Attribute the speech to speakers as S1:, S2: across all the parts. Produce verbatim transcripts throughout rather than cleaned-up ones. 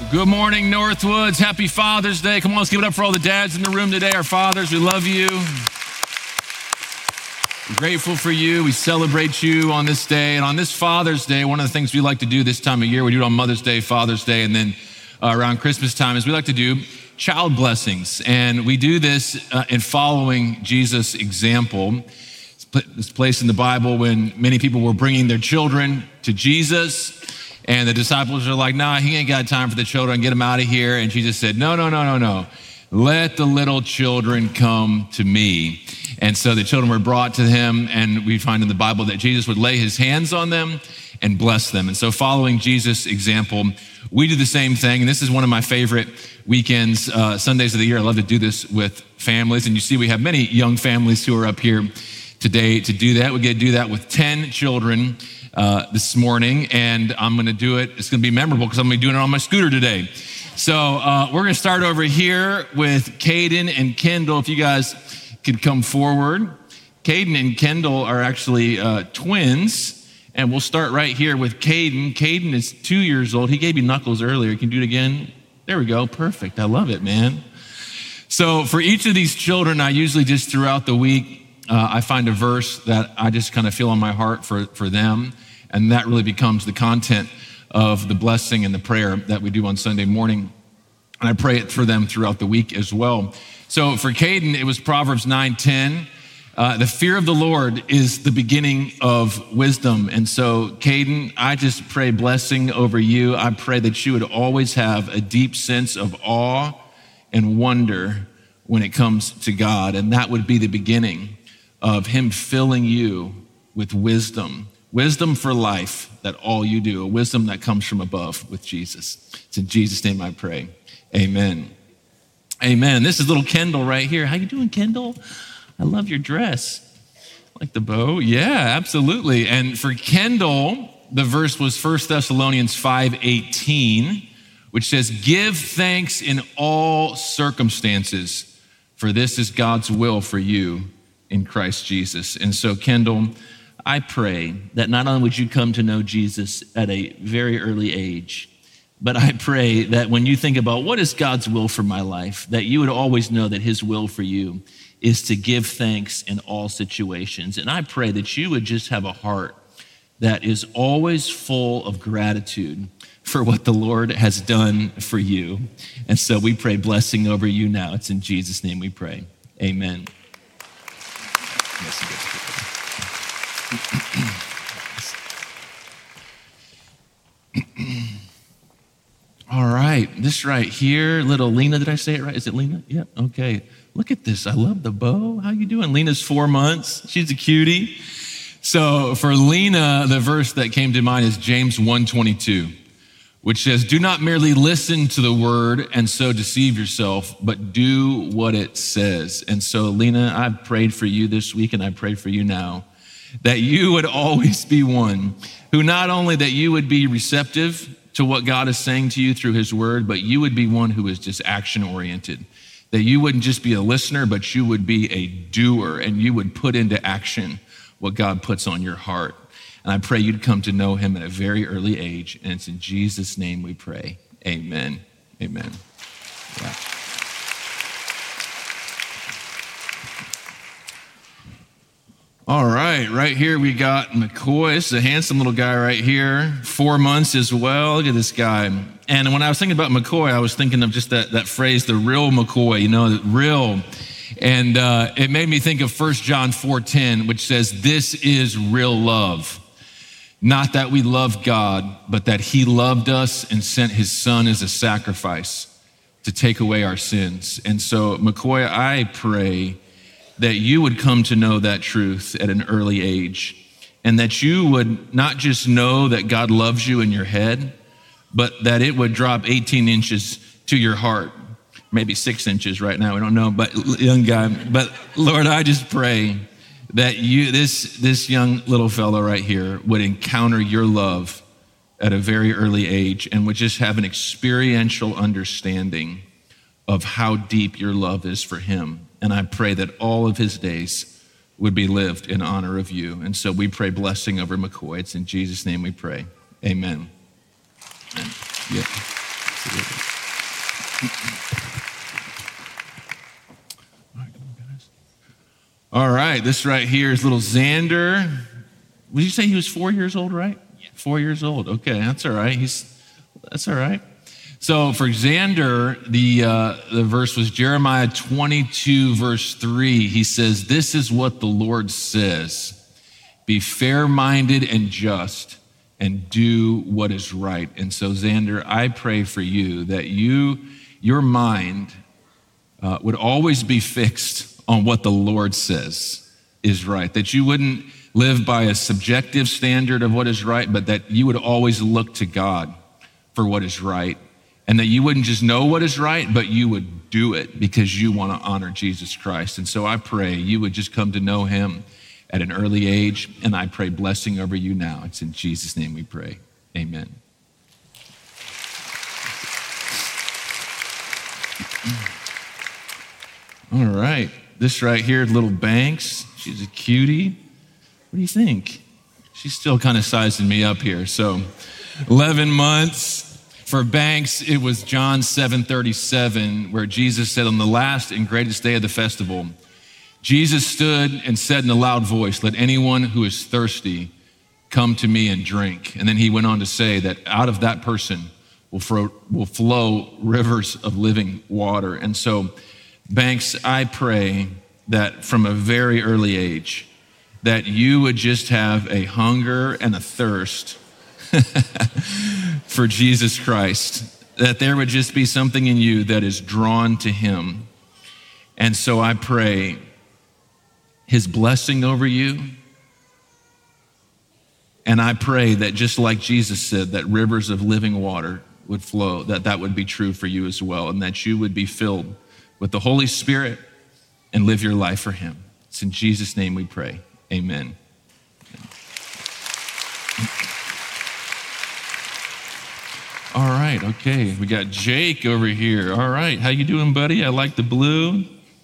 S1: Good morning, Northwoods. Happy Father's Day. Come on, let's give it up for all the dads in the room today. Our fathers, we love you. We're grateful for you. We celebrate you on this day. And on this Father's Day, one of the things we like to do this time of year, we do it on Mother's Day, Father's Day, and then uh, around Christmas time, is we like to do child blessings. And we do this uh, in following Jesus' example. This place in the Bible when many people were bringing their children to Jesus, and the disciples are like, nah, he ain't got time for the children, get them out of here. And Jesus said, no, no, no, no, no. Let the little children come to me. And so the children were brought to him, and we find in the Bible that Jesus would lay his hands on them and bless them. And so following Jesus' example, we do the same thing. And this is one of my favorite weekends, uh, Sundays of the year. I love to do this with families. And you see we have many young families who are up here today to do that. We get to do that with ten children uh, this morning, and I'm gonna do it. It's gonna be memorable because I'm gonna be doing it on my scooter today. So uh, we're gonna start over here with Caden and Kendall. If you guys could come forward. Caden and Kendall are actually uh, twins, and we'll start right here with Caden. Caden is two years old. He gave you knuckles earlier. Can you do it again? There we go, perfect. I love it, man. So for each of these children, I usually just throughout the week, Uh, I find a verse that I just kind of feel on my heart for, for them, and that really becomes the content of the blessing and the prayer that we do on Sunday morning, and I pray it for them throughout the week as well. So for Caden, it was Proverbs nine ten. Uh, the fear of the Lord is the beginning of wisdom, and so Caden, I just pray blessing over you. I pray that you would always have a deep sense of awe and wonder when it comes to God, and that would be the beginning of him filling you with wisdom, wisdom for life, that all you do, a wisdom that comes from above with Jesus. It's in Jesus' name I pray, amen. Amen. This is little Kendall right here. How you doing, Kendall? I love your dress. Like the bow? Yeah, absolutely. And for Kendall, the verse was First Thessalonians five eighteen, which says, give thanks in all circumstances, for this is God's will for you in Christ Jesus. And so, Kendall, I pray that not only would you come to know Jesus at a very early age, but I pray that when you think about what is God's will for my life, that you would always know that his will for you is to give thanks in all situations. And I pray that you would just have a heart that is always full of gratitude for what the Lord has done for you. And so we pray blessing over you now. It's in Jesus' name we pray. Amen. All right, this right here, little Lena, did I say it right? Is it Lena? Yeah, okay. Look at this, I love the bow. How you doing? Lena's four months, she's a cutie. So for Lena, the verse that came to mind is James one twenty-two, which says, do not merely listen to the word and so deceive yourself, but do what it says. And so, Lena, I've prayed for you this week, and I pray for you now, that you would always be one who not only that you would be receptive to what God is saying to you through his word, but you would be one who is just action-oriented, that you wouldn't just be a listener, but you would be a doer, and you would put into action what God puts on your heart. And I pray you'd come to know him at a very early age. And it's in Jesus' name we pray. Amen. Amen. Yeah. All right, right here we got McCoy. This is a handsome little guy right here. Four months as well. Look at this guy. And when I was thinking about McCoy, I was thinking of just that, that phrase, the real McCoy, you know, real. And uh, it made me think of First John four ten, which says, this is real love. Not that we love God, but that he loved us and sent his son as a sacrifice to take away our sins. And so, McCoy, I pray that you would come to know that truth at an early age, and that you would not just know that God loves you in your head, but that it would drop eighteen inches to your heart, maybe six inches right now, we don't know, but young guy. But Lord, I just pray that you, this, this young little fellow right here would encounter your love at a very early age and would just have an experiential understanding of how deep your love is for him. And I pray that all of his days would be lived in honor of you. And so we pray blessing over McCoy. It's in Jesus' name we pray. Amen. Amen. Yeah. Absolutely. All right, this right here is little Xander. Would you say he was four years old, right? Yeah. Four years old. Okay, that's all right. He's that's all right. So for Xander, the uh, the verse was Jeremiah twenty-two, verse three. He says, "This is what the Lord says: be fair-minded and just, and do what is right." And so, Xander, I pray for you that you, your mind, uh, would always be fixed on what the Lord says is right, that you wouldn't live by a subjective standard of what is right, but that you would always look to God for what is right, and that you wouldn't just know what is right, but you would do it because you want to honor Jesus Christ. And so I pray you would just come to know him at an early age, and I pray blessing over you now. It's in Jesus' name we pray. Amen. All right. This right here, little Banks, she's a cutie. What do you think? She's still kind of sizing me up here. So eleven months. For Banks, it was John seven thirty-seven, where Jesus said, on the last and greatest day of the festival, Jesus stood and said in a loud voice, "Let anyone who is thirsty come to me and drink." And then he went on to say that out of that person will flow, will flow rivers of living water. And so, Banks, I pray that from a very early age, that you would just have a hunger and a thirst for Jesus Christ, that there would just be something in you that is drawn to him. And so I pray his blessing over you. And I pray that just like Jesus said, that rivers of living water would flow, that that would be true for you as well, and that you would be filled with the Holy Spirit and live your life for him. It's in Jesus' name we pray. Amen. All right, okay. We got Jake over here. All right, how you doing, buddy? I like the blue.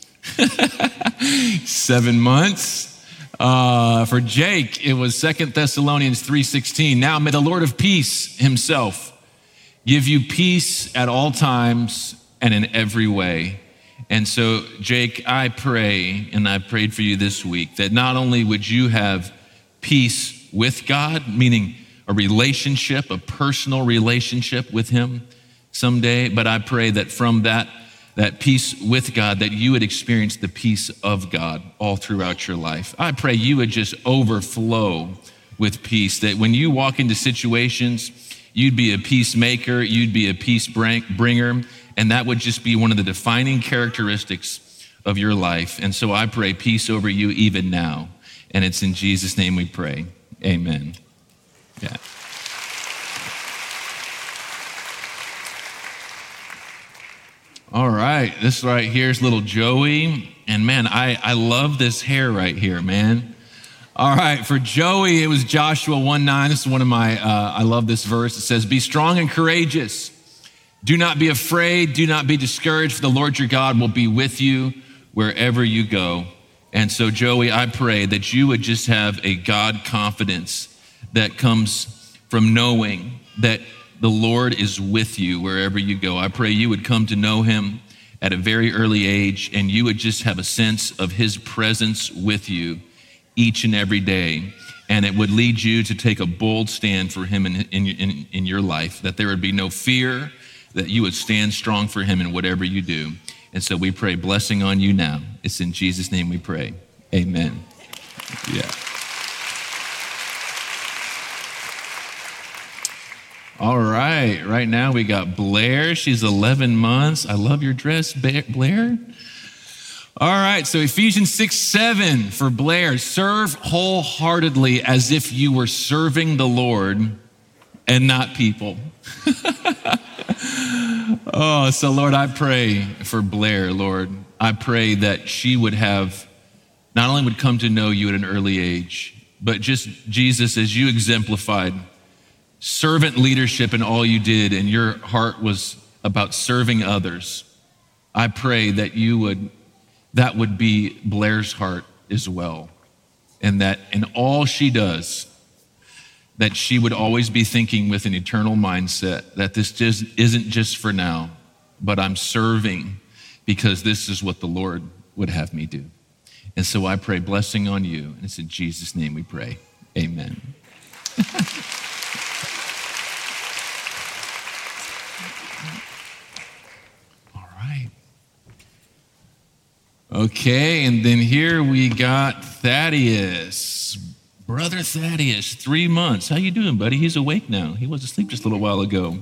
S1: Seven months. Uh, for Jake, it was Second Thessalonians three sixteen. Now may the Lord of peace himself give you peace at all times and in every way. And so, Jake, I pray, and I prayed for you this week, that not only would you have peace with God, meaning a relationship, a personal relationship with him someday, but I pray that from that, that peace with God, that you would experience the peace of God all throughout your life. I pray you would just overflow with peace, that when you walk into situations, you'd be a peacemaker, you'd be a peace bringer, and that would just be one of the defining characteristics of your life. And so I pray peace over you even now. And it's in Jesus' name we pray. Amen. Yeah. All right, this right here is little Joey. And man, I, I love this hair right here, man. All right, for Joey, it was Joshua one nine. This is one of my, uh, I love this verse. It says, "Be strong and courageous. Do not be afraid. Do not be discouraged, for the Lord your God will be with you wherever you go." And so, Joey, I pray that you would just have a God confidence that comes from knowing that the Lord is with you wherever you go. I pray you would come to know him at a very early age, and you would just have a sense of his presence with you each and every day. And it would lead you to take a bold stand for him in, in, in, in your life, that there would be no fear, that you would stand strong for him in whatever you do. And so we pray blessing on you now. It's in Jesus' name we pray. Amen. Yeah. All right. Right now we got Blair. She's eleven months. I love your dress, Blair. All right. So Ephesians six seven for Blair. Serve wholeheartedly as if you were serving the Lord and not people. Oh, so Lord, I pray for Blair, Lord. I pray that she would have, not only would come to know you at an early age, but just Jesus, as you exemplified servant leadership in all you did, and your heart was about serving others. I pray that you would, that would be Blair's heart as well. And that in all she does, that she would always be thinking with an eternal mindset, that this just isn't just for now, but I'm serving because this is what the Lord would have me do. And so I pray blessing on you, and it's in Jesus' name we pray. Amen. All right. Okay, and then here we got Thaddeus. Brother Thaddeus, three months. How you doing, buddy? He's awake now. He was asleep just a little while ago.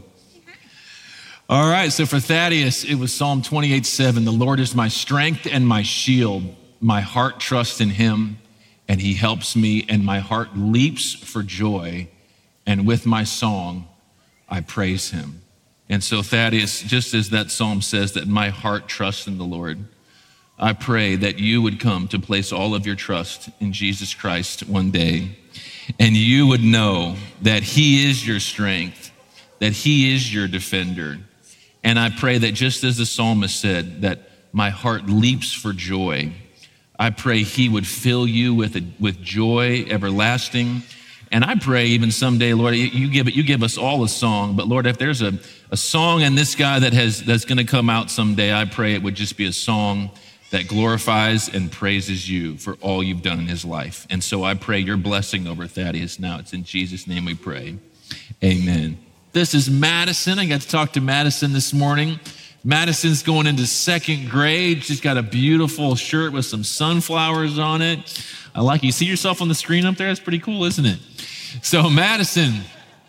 S1: All right, so for Thaddeus, it was Psalm twenty-eight seven. The Lord is my strength and my shield. My heart trusts in him, and he helps me, and my heart leaps for joy. And with my song, I praise him. And so Thaddeus, just as that psalm says that my heart trusts in the Lord, I pray that you would come to place all of your trust in Jesus Christ one day, and you would know that he is your strength, that he is your defender. And I pray that just as the psalmist said, that my heart leaps for joy, I pray he would fill you with, a, with joy everlasting. And I pray even someday, Lord, you give it, you give us all a song, but Lord, if there's a, a song in this guy that has that's gonna come out someday, I pray it would just be a song that glorifies and praises you for all you've done in his life. And so I pray your blessing over Thaddeus now. It's in Jesus' name we pray. Amen. This is Madison. I got to talk to Madison this morning. Madison's going into second grade. She's got a beautiful shirt with some sunflowers on it. I like it. You see yourself on the screen up there? That's pretty cool, isn't it? So Madison,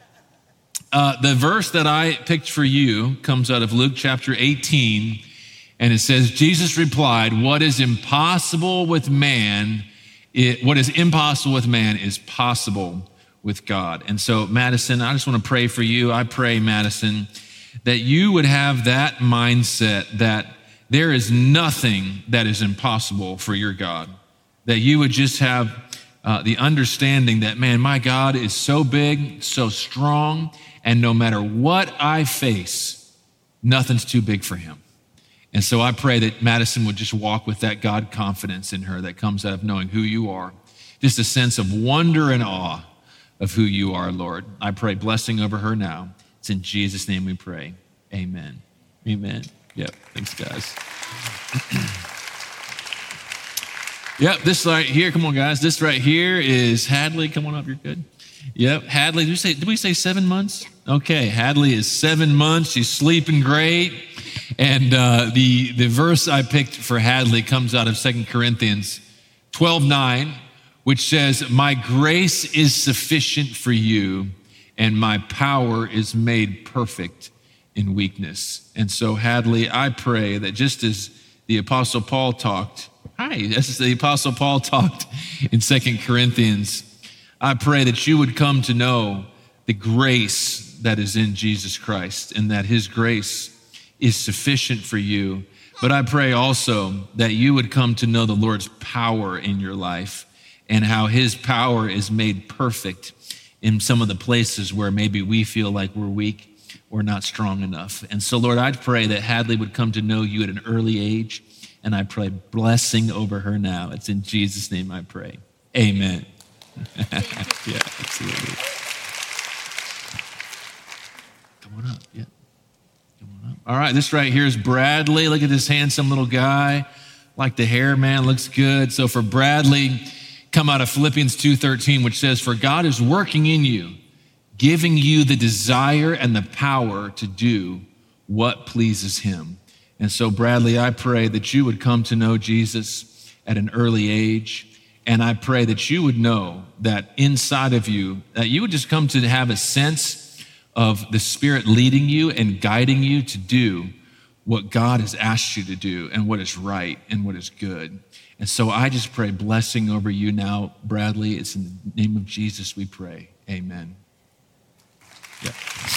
S1: uh, the verse that I picked for you comes out of Luke chapter eighteen. And it says, Jesus replied, what is impossible with man, it, what is impossible with man is possible with God. And so, Madison, I just want to pray for you. I pray, Madison, that you would have that mindset that there is nothing that is impossible for your God. That you would just have uh, the understanding that, man, my God is so big, so strong, and no matter what I face, nothing's too big for him. And so I pray that Madison would just walk with that God confidence in her that comes out of knowing who you are. Just a sense of wonder and awe of who you are, Lord. I pray blessing over her now. It's in Jesus' name we pray. Amen. Amen. Yep. Thanks, guys. Yep. This right here. Come on, guys. This right here is Hadley. Come on up. You're good. Yep. Hadley. Did we say, did we say seven months? Okay. Hadley is seven months. She's sleeping great. And uh, the, the verse I picked for Hadley comes out of Second Corinthians twelve nine, which says, my grace is sufficient for you, and my power is made perfect in weakness. And so, Hadley, I pray that just as the Apostle Paul talked, hi, this is the Apostle Paul talked in Second Corinthians, I pray that you would come to know the grace that is in Jesus Christ, and that his grace is sufficient for you. But I pray also that you would come to know the Lord's power in your life, and how his power is made perfect in some of the places where maybe we feel like we're weak or not strong enough. And so, Lord, I'd pray that Hadley would come to know you at an early age, and I pray blessing over her now. It's in Jesus' name I pray. Amen. Yeah, absolutely. Come on up, yeah. All right, this right here is Bradley. Look at this handsome little guy. Like the hair, man, looks good. So for Bradley, come out of Philippians two thirteen, which says, for God is working in you, giving you the desire and the power to do what pleases him. And so Bradley, I pray that you would come to know Jesus at an early age. And I pray that you would know that inside of you, that you would just come to have a sense of the Spirit leading you and guiding you to do what God has asked you to do, and what is right and what is good. And so I just pray blessing over you now, Bradley. It's in the name of Jesus we pray. Amen. Yeah.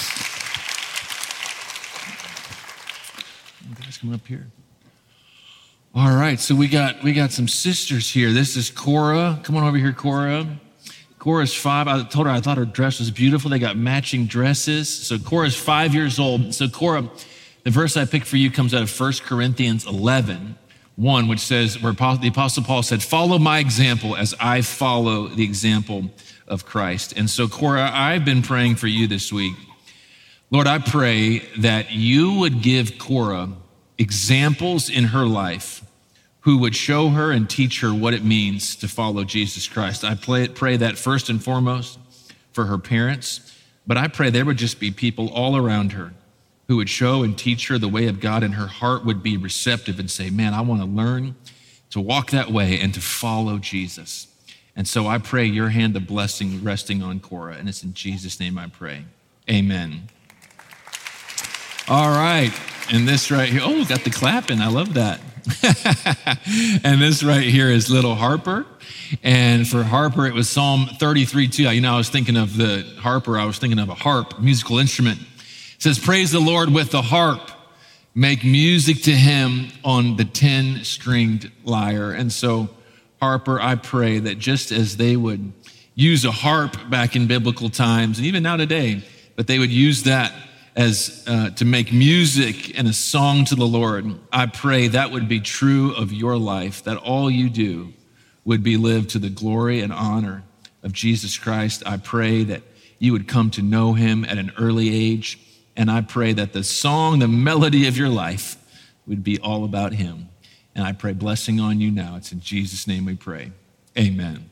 S1: You guys come up here. All right, so we got we got some sisters here. This is Cora. Come on over here, Cora. Cora's five. I told her I thought her dress was beautiful. They got matching dresses. So Cora's five years old. So Cora, the verse I picked for you comes out of First Corinthians eleven, one, which says, where the Apostle Paul said, follow my example as I follow the example of Christ. And so Cora, I've been praying for you this week. Lord, I pray that you would give Cora examples in her life who would show her and teach her what it means to follow Jesus Christ. I pray, pray that first and foremost for her parents, but I pray there would just be people all around her who would show and teach her the way of God, and her heart would be receptive and say, man, I want to learn to walk that way and to follow Jesus. And so I pray your hand of blessing resting on Cora, and it's in Jesus' name I pray. Amen. All right, and this right here, oh, got the clapping, I love that. And this right here is little Harper. And for Harper, it was Psalm thirty-three two. You know, I was thinking of the Harper, I was thinking of a harp, musical instrument. It says, praise the Lord with the harp. Make music to him on the ten-stringed lyre. And so, Harper, I pray that just as they would use a harp back in biblical times, and even now today, but they would use that as uh, to make music and a song to the Lord, I pray that would be true of your life, that all you do would be lived to the glory and honor of Jesus Christ. I pray that you would come to know him at an early age, and I pray that the song, the melody of your life would be all about him. And I pray blessing on you now. It's in Jesus' name we pray. Amen.